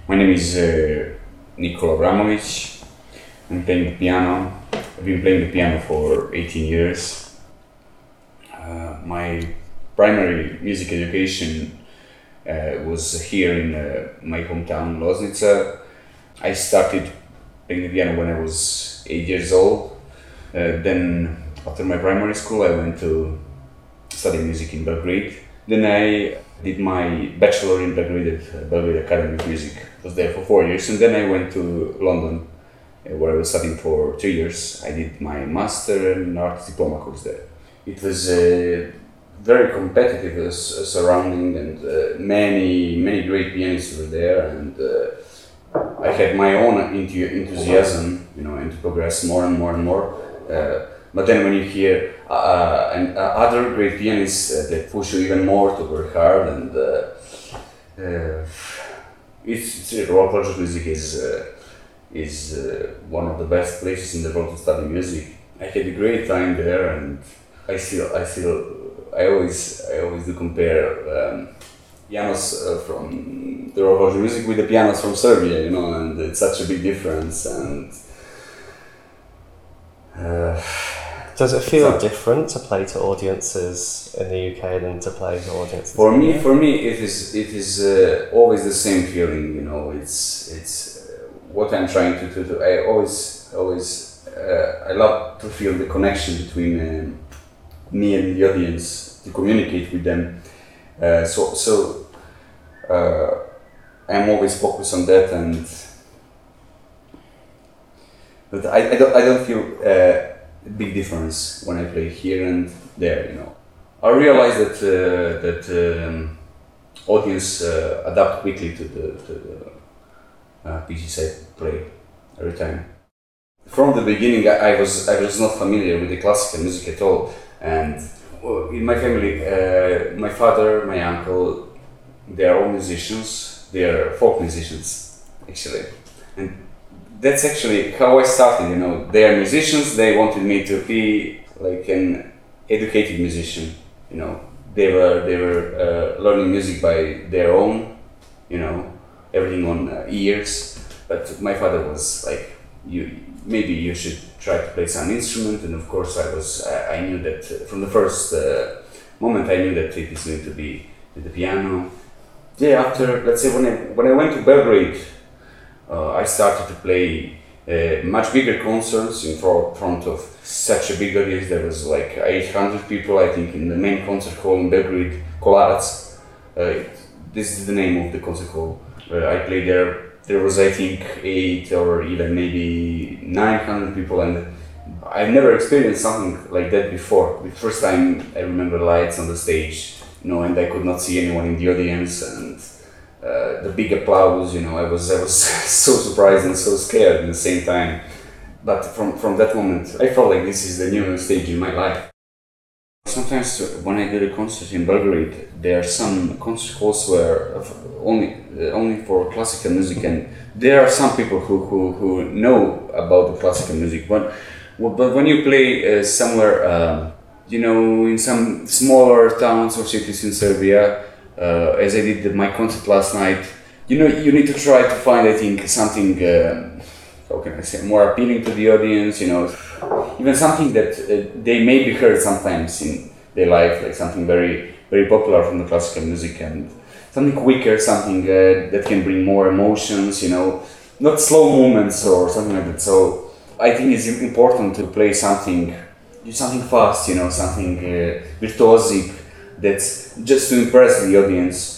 My name is Nikola Abramovic. I'm playing the piano. I've been playing the piano for 18 years. My primary music education was here in my hometown, Loznica. I started playing the piano when I was 8 years old. Then, after my primary school, I went to study music in Belgrade. Then I did my bachelor in Belgrade at Belgrade Academy of Music. I was there for 4 years, and then I went to London, where I was studying for 2 years. I did my master and art diploma course there. It was very competitive surrounding, and many great pianists were there, and I had my own enthusiasm, and to progress more and more and more. But then when you hear other great pianists that push you even more to work hard, and Royal College of Music is one of the best places in the world to study music. I had a great time there, and I always do compare pianos from the Royal College of Music with the pianos from Serbia, and it's such a big difference. And does it feel different to play to audiences in the UK than to play to audiences? For me, it is always the same feeling. It's what I'm trying to do. I love to feel the connection between me and the audience, to communicate with them. So I'm always focused on that, but I don't feel big difference when I play here and there. I realize that audience adapt quickly to the pieces I play every time. From the beginning, I was not familiar with the classical music at all, and in my family, my father, my uncle, they are all musicians. They are folk musicians, actually, and that's actually how I started. They are musicians. They wanted me to be like an educated musician. They were learning music by their own. Everything on ears. But my father was like, maybe you should try to play some instrument. And of course, I knew that from the first moment. I knew that it is going to be the piano. Yeah. After, let's say, when I went to Belgrade. I started to play much bigger concerts in front of such a big audience. There was like 800 people, I think, in the main concert hall in Belgrade, Kolarac. This is the name of the concert hall. I played there. There was, I think, 8 or even maybe 900 people, and I've never experienced something like that before. The first time I remember lights on the stage, and I could not see anyone in the audience, and the big applause, I was so surprised and so scared at the same time. But from that moment, I felt like this is the new stage in my life. Sometimes when I did a concert in Belgrade, there are some concert halls where only for classical music, and there are some people who know about the classical music. But when you play somewhere, in some smaller towns or cities in Serbia, as I did my concert last night, you need to try to find, I think, something, how can I say, more appealing to the audience, even something that they maybe heard sometimes in their life, like something very, very popular from the classical music, and something quicker, something that can bring more emotions, not slow movements or something like that. So I think it's important to play something fast, something virtuosic, that's just to impress the audience.